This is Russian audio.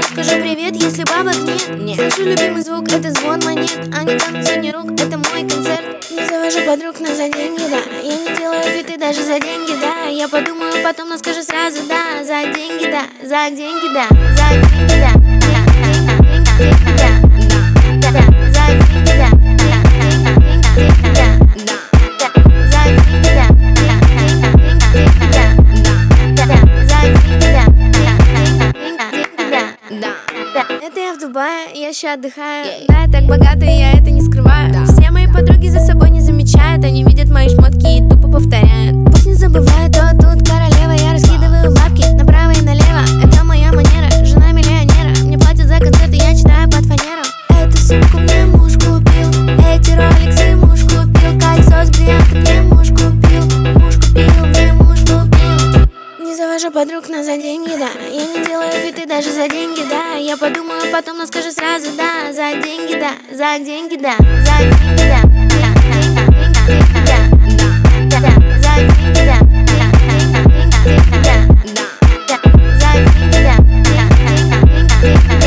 скажу привет, если бабок нет. Слышу любимый звук, это звон монет. Они танут сотни рук, это мой концерт. Не завожу подруг, но за деньги, да. Я не делаю фиты даже за деньги, да. Я подумаю потом, но скажу сразу, да. За деньги, да, за деньги, да. За деньги, да. Это я в Дубае, я еще отдыхаю. Да, я так богата, и я это не скрываю. Все мои подруги за собой не замечают. Они видят мои шмотки и тупо повторяют. Пусть не забывают, то тут королева. Я раскидываю бабки направо и налево. Это моя манера, жена миллионера. Мне платят за концерты, я читаю под фанеру. Эту сумку мне муж купил, эти роликсы муж купил, кольцо с бриллиантом мне муж купил. Муж купил, мне муж купил. Не завожу подруг, но за деньги, да. Я не делаю фиты даже за деньги, да. Я подумаю потом, но скажу сразу, да. За деньги, да, за деньги, да. За деньги, да. За деньги, да.